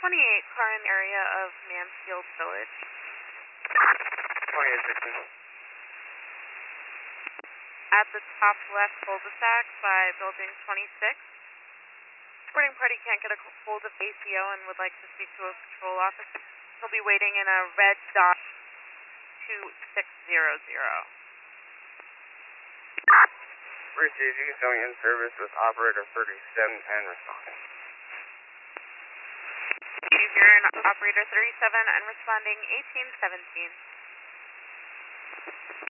car in area of Mansfield Village. 2816. At the top left cul-de-sac by building 26. Reporting party can't get a hold of ACO and would like to speak to a patrol officer. He'll be waiting in a red dot 2600. Received, you showing in service with operator 37 and responding. You're in operator 37 and responding 1817.